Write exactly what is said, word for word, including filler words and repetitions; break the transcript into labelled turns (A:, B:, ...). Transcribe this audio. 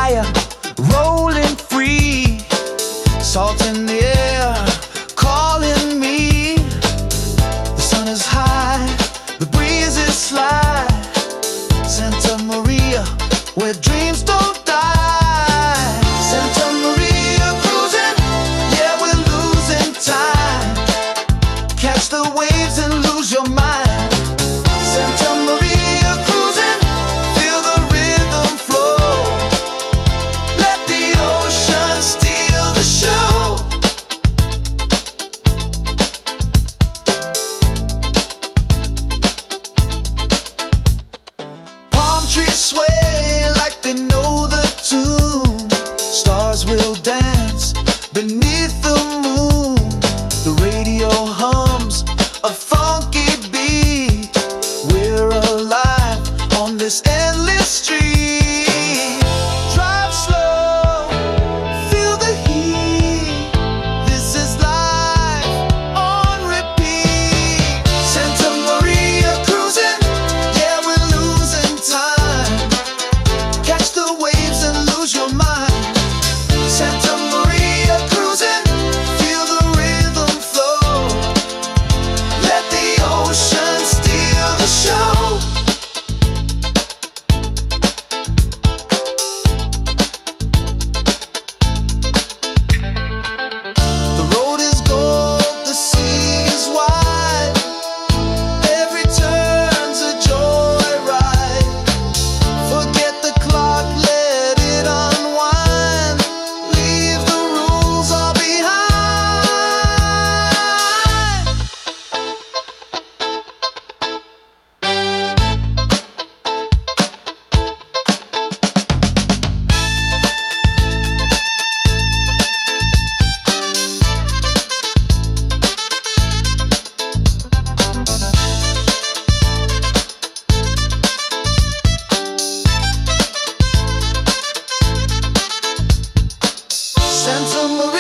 A: fire, rolling free. Salt in the air, calling me. The sun is high, the breeze is sly. Santa Maria, where dreams don't die. Santa Maria cruising, yeah, we're losing time. Catch the waves and lose your mind. Santa Maria cruising, feel the rhythm flow. Let the ocean steal the show. Palm trees sway like they know the tune. Stars will dance beneath the moon. The radio hums a funky beat. We're alive on this endless street. Drive slow, feel the heat. This is life on repeat. Santa Maria cruising, yeah, we're losing time. Catch the waves and lose your mind. Santa Maria cruising, feel the rhythm flow. Let the ocean steal the show. The road is gold, the sea is wide. Every turn's a joyride. Forget the clock, let it unwind. Leave the rules all behind. Santa Maria